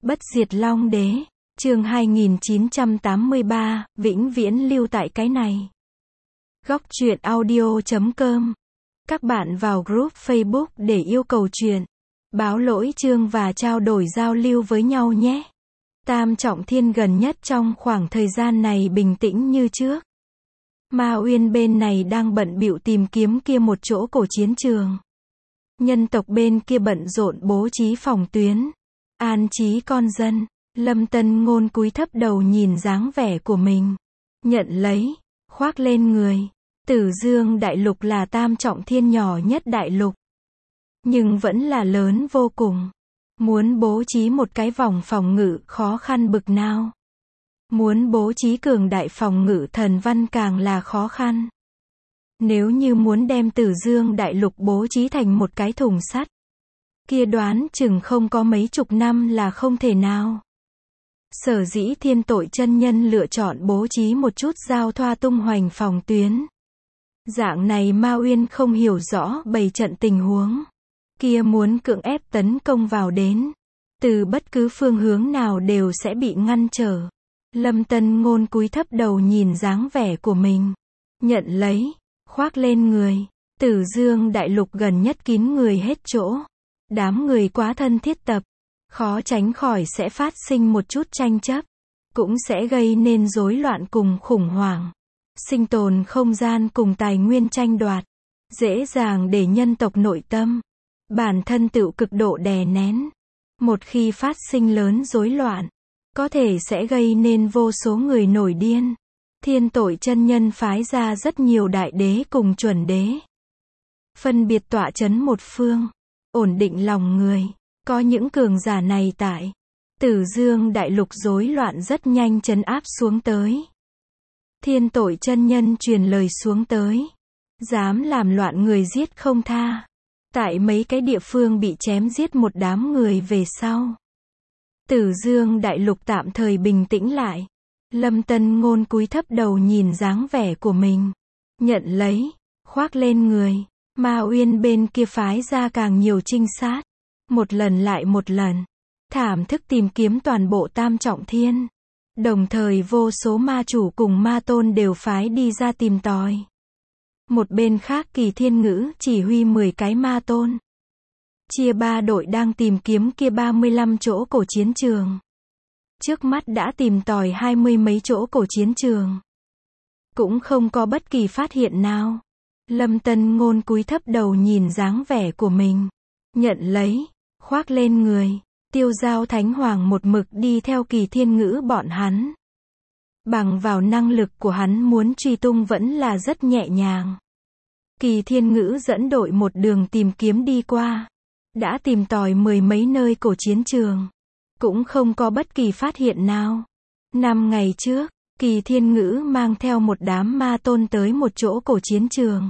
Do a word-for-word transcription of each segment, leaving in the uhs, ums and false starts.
Bất diệt Long Đế, chương hai nghìn chín trăm tám mươi ba, vĩnh viễn lưu tại cái này. Góc truyện audio chấm com. Các bạn vào group Facebook để yêu cầu truyện, báo lỗi chương và trao đổi giao lưu với nhau nhé. Tam Trọng Thiên gần nhất trong khoảng thời gian này bình tĩnh như trước. Ma Uyên bên này đang bận bịu tìm kiếm kia một chỗ cổ chiến trường. Nhân tộc bên kia bận rộn bố trí phòng tuyến, an trí con dân. Lâm Tân Ngôn cúi thấp đầu nhìn dáng vẻ của mình, nhận lấy, khoác lên người. Tử Dương đại lục là Tam Trọng Thiên nhỏ nhất đại lục, nhưng vẫn là lớn vô cùng. Muốn bố trí một cái vòng phòng ngự khó khăn bực nào. Muốn bố trí cường đại phòng ngự thần văn càng là khó khăn. Nếu như muốn đem Tử Dương đại lục bố trí thành một cái thùng sắt, kia đoán chừng không có mấy chục năm là không thể nào. Sở dĩ Thiên Tội chân nhân lựa chọn bố trí một chút giao thoa tung hoành phòng tuyến. Dạng này Ma Uyên không hiểu rõ bày trận tình huống, kia muốn cưỡng ép tấn công vào đến, từ bất cứ phương hướng nào đều sẽ bị ngăn trở. Lâm Tân Ngôn cúi thấp đầu nhìn dáng vẻ của mình, nhận lấy, khoác lên người. Tử Dương đại lục gần nhất kín người hết chỗ, đám người quá thân thiết tập, khó tránh khỏi sẽ phát sinh một chút tranh chấp, cũng sẽ gây nên rối loạn cùng khủng hoảng, sinh tồn không gian cùng tài nguyên tranh đoạt, dễ dàng để nhân tộc nội tâm, bản thân tự cực độ đè nén. Một khi phát sinh lớn rối loạn, có thể sẽ gây nên vô số người nổi điên. Thiên Tội chân nhân phái ra rất nhiều đại đế cùng chuẩn đế, phân biệt tọa chấn một phương, ổn định lòng người. Có những cường giả này tại Tử Dương đại lục rối loạn rất nhanh trấn áp xuống tới. Thiên Tội chân nhân truyền lời xuống tới, dám làm loạn người giết không tha. Tại mấy cái địa phương bị chém giết một đám người về sau, Tử Dương đại lục tạm thời bình tĩnh lại. Lâm Tân Ngôn cúi thấp đầu nhìn dáng vẻ của mình, nhận lấy, khoác lên người. Ma Uyên bên kia phái ra càng nhiều trinh sát, một lần lại một lần, thảm thức tìm kiếm toàn bộ Tam Trọng Thiên. Đồng thời vô số ma chủ cùng ma tôn đều phái đi ra tìm tòi. Một bên khác Kỳ Thiên Ngữ chỉ huy mười cái ma tôn, chia ba đội đang tìm kiếm kia ba mươi lăm chỗ cổ chiến trường. Trước mắt đã tìm tòi hai mươi mấy chỗ cổ chiến trường, cũng không có bất kỳ phát hiện nào. Lâm Tân Ngôn cúi thấp đầu nhìn dáng vẻ của mình, nhận lấy, khoác lên người. Tiêu Giao Thánh Hoàng một mực đi theo Kỳ Thiên Ngữ bọn hắn. Bằng vào năng lực của hắn muốn truy tung vẫn là rất nhẹ nhàng. Kỳ Thiên Ngữ dẫn đội một đường tìm kiếm đi qua, đã tìm tòi mười mấy nơi cổ chiến trường, cũng không có bất kỳ phát hiện nào. Năm ngày trước, Kỳ Thiên Ngữ mang theo một đám ma tôn tới một chỗ cổ chiến trường.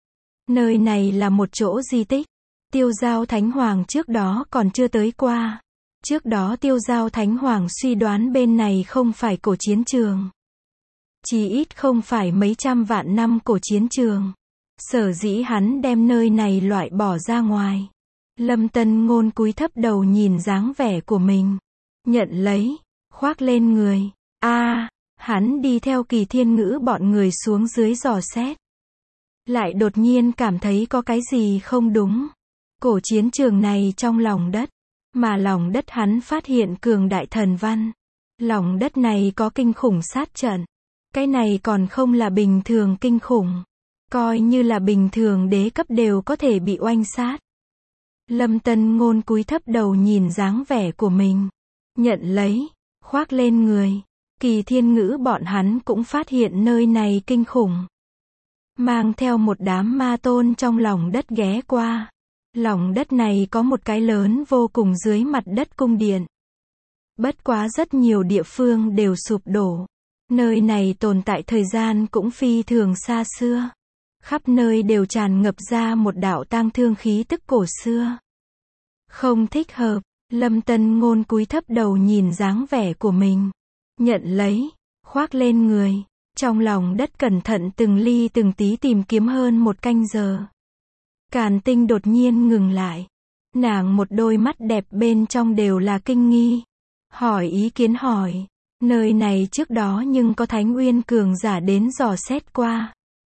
Nơi này là một chỗ di tích. Tiêu Giao Thánh Hoàng trước đó còn chưa tới qua. Trước đó Tiêu Giao Thánh Hoàng suy đoán bên này không phải cổ chiến trường, chỉ ít không phải mấy trăm vạn năm cổ chiến trường. Sở dĩ hắn đem nơi này loại bỏ ra ngoài. Lâm Tân Ngôn cúi thấp đầu nhìn dáng vẻ của mình, nhận lấy, khoác lên người. A, à, hắn đi theo Kỳ Thiên Ngữ bọn người xuống dưới dò xét, lại đột nhiên cảm thấy có cái gì không đúng. Cổ chiến trường này trong lòng đất, mà lòng đất hắn phát hiện cường đại thần văn. Lòng đất này có kinh khủng sát trận. Cái này còn không là bình thường kinh khủng, coi như là bình thường đế cấp đều có thể bị oanh sát. Lâm Tân Ngôn cúi thấp đầu nhìn dáng vẻ của mình, nhận lấy, khoác lên người. Kỳ Thiên Ngữ bọn hắn cũng phát hiện nơi này kinh khủng, mang theo một đám ma tôn trong lòng đất ghé qua. Lòng đất này có một cái lớn vô cùng dưới mặt đất cung điện. Bất quá rất nhiều địa phương đều sụp đổ. Nơi này tồn tại thời gian cũng phi thường xa xưa. Khắp nơi đều tràn ngập ra một đạo tang thương khí tức cổ xưa. Không thích hợp. Lâm Tân Ngôn cúi thấp đầu nhìn dáng vẻ của mình, nhận lấy, khoác lên người. Trong lòng đất cẩn thận từng ly từng tí tìm kiếm hơn một canh giờ. Càn Tinh đột nhiên ngừng lại. Nàng một đôi mắt đẹp bên trong đều là kinh nghi. Hỏi ý kiến hỏi. Nơi này trước đó nhưng có Thánh Uyên cường giả đến dò xét qua.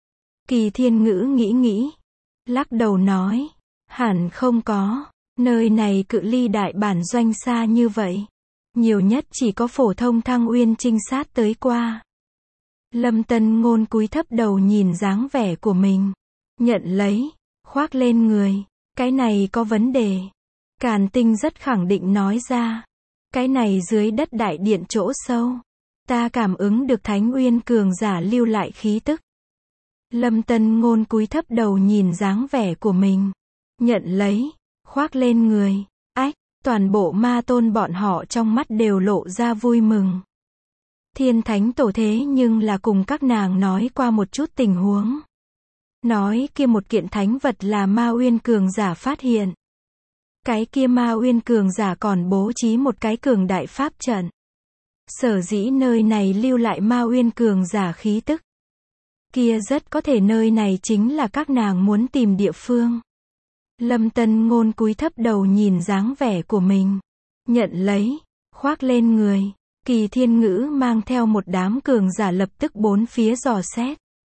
Kỳ Thiên Ngữ nghĩ nghĩ. Lắc đầu nói. Hẳn không có. Nơi này cự ly đại bản doanh xa như vậy. Nhiều nhất chỉ có phổ thông Thăng Uyên trinh sát tới qua. Lâm Tân Ngôn cúi thấp đầu nhìn dáng vẻ của mình. Nhận lấy. Khoác lên người. Cái này có vấn đề. Càn Tinh rất khẳng định nói ra. Cái này dưới đất đại điện chỗ sâu. Ta cảm ứng được Thánh Uyên cường giả lưu lại khí tức. Lâm Tân Ngôn cúi thấp đầu nhìn dáng vẻ của mình. Nhận lấy. Khoác lên người. Ách, toàn bộ ma tôn bọn họ trong mắt đều lộ ra vui mừng. Thiên Thánh Tổ thế nhưng là cùng các nàng nói qua một chút tình huống. Nói kia một kiện thánh vật là Ma Uyên cường giả phát hiện. Cái kia Ma Uyên cường giả còn bố trí một cái cường đại pháp trận. Sở dĩ nơi này lưu lại Ma Uyên cường giả khí tức. Kia rất có thể nơi này chính là các nàng muốn tìm địa phương. Lâm Tân Ngôn cúi thấp đầu nhìn dáng vẻ của mình. Nhận lấy. Khoác lên người. Kỳ Thiên Ngữ mang theo một đám cường giả lập tức bốn phía dò xét.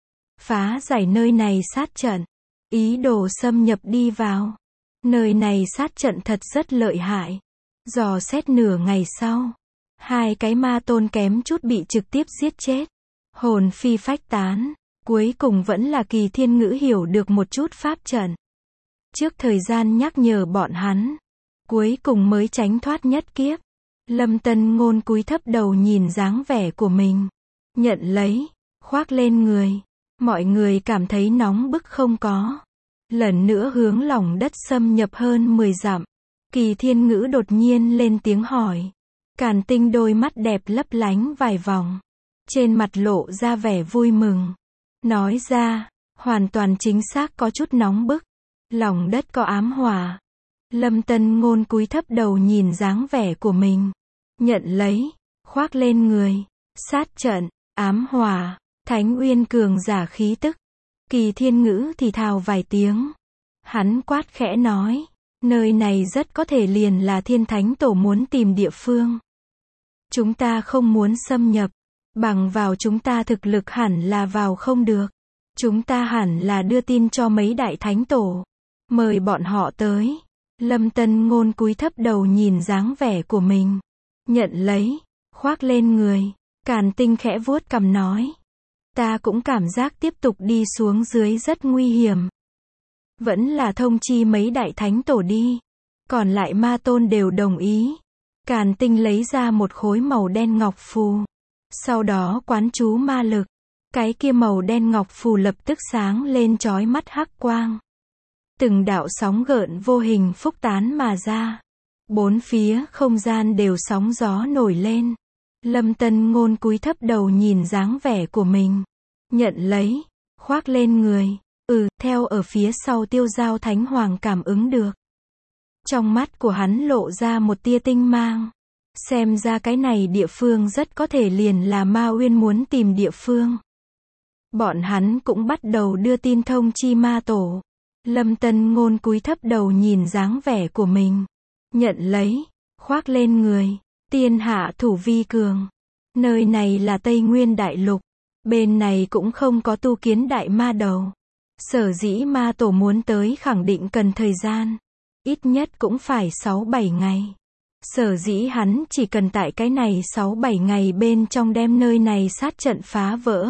Phá giải nơi này sát trận. Ý đồ xâm nhập đi vào. Nơi này sát trận thật rất lợi hại. Dò xét nửa ngày sau. Hai cái ma tôn kém chút bị trực tiếp giết chết. Hồn phi phách tán. Cuối cùng vẫn là Kỳ Thiên Ngữ hiểu được một chút pháp trận. Trước thời gian nhắc nhở bọn hắn. Cuối cùng mới tránh thoát nhất kiếp. Lâm Tân Ngôn cúi thấp đầu nhìn dáng vẻ của mình. Nhận lấy. Khoác lên người. Mọi người cảm thấy nóng bức không có. Lần nữa hướng lòng đất xâm nhập hơn mười dặm. Kỳ Thiên Ngữ đột nhiên lên tiếng hỏi. Càn Tinh đôi mắt đẹp lấp lánh vài vòng. Trên mặt lộ ra vẻ vui mừng. Nói ra, hoàn toàn chính xác có chút nóng bức. Lòng đất có ám hỏa. Lâm Tân Ngôn cúi thấp đầu nhìn dáng vẻ của mình. Nhận lấy. Khoác lên người. Sát trận. Ám hỏa. Thánh Uyên cường giả khí tức. Kỳ Thiên Ngữ thì thào vài tiếng. Hắn quát khẽ nói. Nơi này rất có thể liền là Thiên Thánh Tổ muốn tìm địa phương. Chúng ta không muốn xâm nhập. Bằng vào chúng ta thực lực hẳn là vào không được. Chúng ta hẳn là đưa tin cho mấy đại thánh tổ. Mời bọn họ tới. Lâm Tân Ngôn cúi thấp đầu nhìn dáng vẻ của mình. Nhận lấy. Khoác lên người. Càn Tinh khẽ vuốt cằm nói. Ta cũng cảm giác tiếp tục đi xuống dưới rất nguy hiểm. Vẫn là thông chi mấy đại thánh tổ đi. Còn lại ma tôn đều đồng ý. Càn Tinh lấy ra một khối màu đen ngọc phù. Sau đó quán chú ma lực. Cái kia màu đen ngọc phù lập tức sáng lên chói mắt hắc quang. Từng đạo sóng gợn vô hình phúc tán mà ra. Bốn phía không gian đều sóng gió nổi lên. Lâm Tân Ngôn cúi thấp đầu nhìn dáng vẻ của mình. Nhận lấy. Khoác lên người. Ừ, theo ở phía sau Tiêu Giao Thánh Hoàng cảm ứng được. Trong mắt của hắn lộ ra một tia tinh mang. Xem ra cái này địa phương rất có thể liền là Ma Uyên muốn tìm địa phương. Bọn hắn cũng bắt đầu đưa tin thông chi ma tổ. Lâm Tân Ngôn cúi thấp đầu nhìn dáng vẻ của mình. Nhận lấy. Khoác lên người. Tiên hạ thủ vi cường. Nơi này là Tây Nguyên Đại Lục. Bên này cũng không có tu kiến đại ma đầu. Sở dĩ ma tổ muốn tới khẳng định cần thời gian. Ít nhất cũng phải sáu bảy ngày. Sở dĩ hắn chỉ cần tại cái này sáu bảy ngày bên trong đem nơi này sát trận phá vỡ.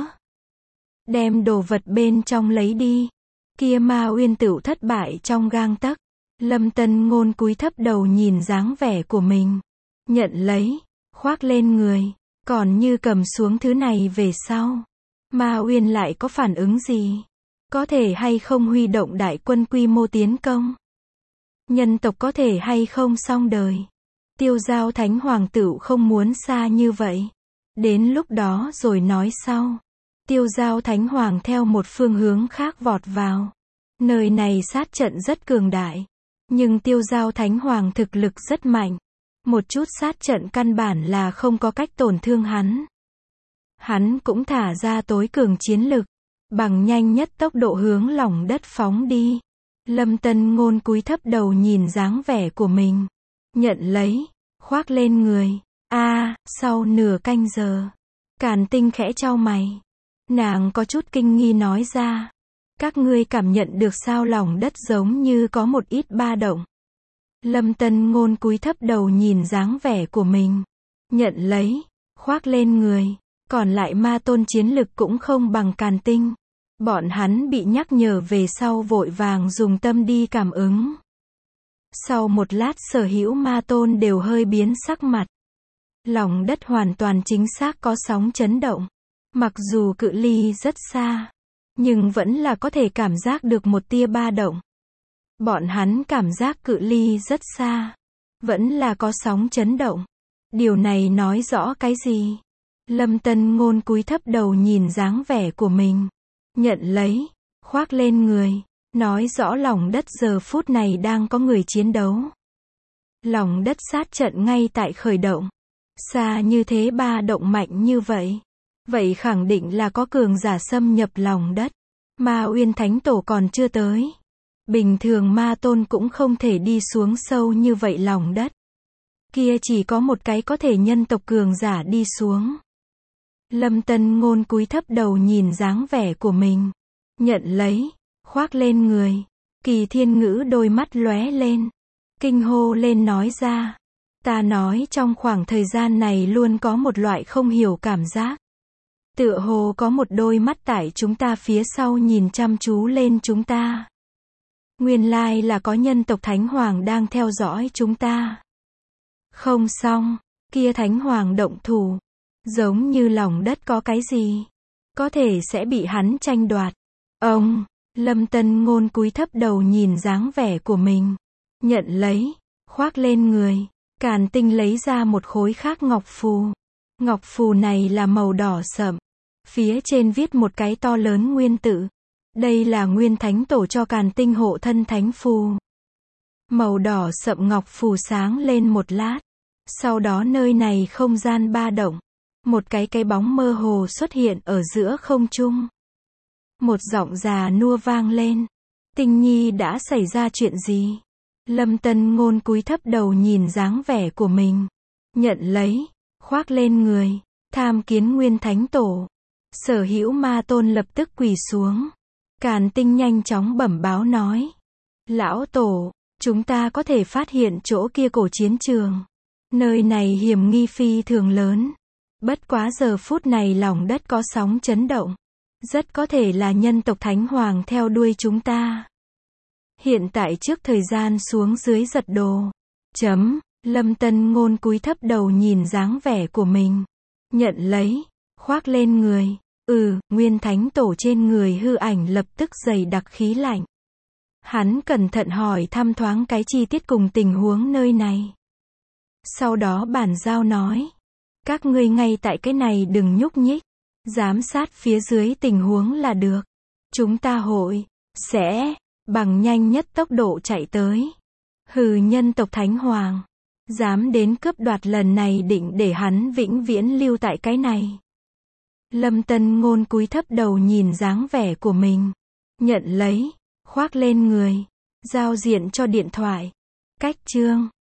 Đem đồ vật bên trong lấy đi. Kia Ma Uyên tựu thất bại trong gang tấc. Lâm Tân Ngôn cúi thấp đầu nhìn dáng vẻ của mình. Nhận lấy. Khoác lên người. Còn như cầm xuống thứ này về sau. Ma Uyên lại có phản ứng gì? Có thể hay không huy động đại quân quy mô tiến công? Nhân tộc có thể hay không xong đời? Tiêu Giao Thánh Hoàng tựu không muốn xa như vậy. Đến lúc đó rồi nói sau. Tiêu Giao Thánh Hoàng theo một phương hướng khác vọt vào. Nơi này sát trận rất cường đại. Nhưng Tiêu Giao Thánh Hoàng thực lực rất mạnh. Một chút sát trận căn bản là không có cách tổn thương hắn. Hắn cũng thả ra tối cường chiến lực. Bằng nhanh nhất tốc độ hướng lòng đất phóng đi. Lâm Tân Ngôn cúi thấp đầu nhìn dáng vẻ của mình. Nhận lấy. Khoác lên người. A, sau nửa canh giờ. Càn Tinh khẽ chau mày. Nàng có chút kinh nghi nói ra. Các ngươi cảm nhận được sao lòng đất giống như có một ít ba động. Lâm Tân Ngôn cúi thấp đầu nhìn dáng vẻ của mình. Nhận lấy, khoác lên người. Còn lại ma tôn chiến lực cũng không bằng Càn Tinh. Bọn hắn bị nhắc nhở về sau vội vàng dùng tâm đi cảm ứng. Sau một lát sở hữu ma tôn đều hơi biến sắc mặt. Lòng đất hoàn toàn chính xác có sóng chấn động. Mặc dù cự ly rất xa, nhưng vẫn là có thể cảm giác được một tia ba động. Bọn hắn cảm giác cự ly rất xa, vẫn là có sóng chấn động. Điều này nói rõ cái gì? Lâm Tân Ngôn cúi thấp đầu nhìn dáng vẻ của mình. Nhận lấy, khoác lên người, nói rõ lòng đất giờ phút này đang có người chiến đấu. Lòng đất sát trận ngay tại khởi động. Xa như thế ba động mạnh như vậy. Vậy khẳng định là có cường giả xâm nhập lòng đất. Ma Uyên Thánh Tổ còn chưa tới. Bình thường ma tôn cũng không thể đi xuống sâu như vậy lòng đất. Kia chỉ có một cái có thể nhân tộc cường giả đi xuống. Lâm Tân Ngôn cúi thấp đầu nhìn dáng vẻ của mình. Nhận lấy, khoác lên người. Kỳ Thiên Ngữ đôi mắt lóe lên. Kinh hô lên nói ra. Ta nói trong khoảng thời gian này luôn có một loại không hiểu cảm giác. Tựa hồ có một đôi mắt tại chúng ta phía sau nhìn chăm chú lên chúng ta. Nguyên lai là có nhân tộc Thánh Hoàng đang theo dõi chúng ta. Không xong, kia Thánh Hoàng động thủ. Giống như lòng đất có cái gì. Có thể sẽ bị hắn tranh đoạt. Ông, Lâm Tân Ngôn cúi thấp đầu nhìn dáng vẻ của mình. Nhận lấy, khoác lên người. Càn Tinh lấy ra một khối khác ngọc phù. Ngọc phù này là màu đỏ sậm. Phía trên viết một cái to lớn nguyên tự. Đây là Nguyên Thánh Tổ cho Càn Tinh hộ thân thánh phù. Màu đỏ sậm ngọc phù sáng lên một lát. Sau đó nơi này không gian ba động. Một cái cái bóng mơ hồ xuất hiện ở giữa không trung. Một giọng già nua vang lên. Tinh Nhi đã xảy ra chuyện gì? Lâm Tân Ngôn cúi thấp đầu nhìn dáng vẻ của mình. Nhận lấy, khoác lên người. Tham kiến Nguyên Thánh Tổ. Sở hữu ma tôn lập tức quỳ xuống. Càn Tinh nhanh chóng bẩm báo nói. Lão Tổ, chúng ta có thể phát hiện chỗ kia cổ chiến trường. Nơi này hiểm nghi phi thường lớn. Bất quá giờ phút này lòng đất có sóng chấn động. Rất có thể là nhân tộc Thánh Hoàng theo đuôi chúng ta. Hiện tại trước thời gian xuống dưới giật đồ. Chấm, Lâm Tân Ngôn cúi thấp đầu nhìn dáng vẻ của mình. Nhận lấy, khoác lên người. Ừ, Nguyên Thánh Tổ trên người hư ảnh lập tức dày đặc khí lạnh. Hắn cẩn thận hỏi thăm thoáng cái chi tiết cùng tình huống nơi này. Sau đó bản giao nói. Các ngươi ngay tại cái này đừng nhúc nhích. Giám sát phía dưới tình huống là được. Chúng ta hội, sẽ, bằng nhanh nhất tốc độ chạy tới. Hừ, nhân tộc Thánh Hoàng. Dám đến cướp đoạt lần này định để hắn vĩnh viễn lưu tại cái này. Lâm Tân Ngôn cúi thấp đầu nhìn dáng vẻ của mình. Nhận lấy, khoác lên người. Giao diện cho điện thoại. Cách chương.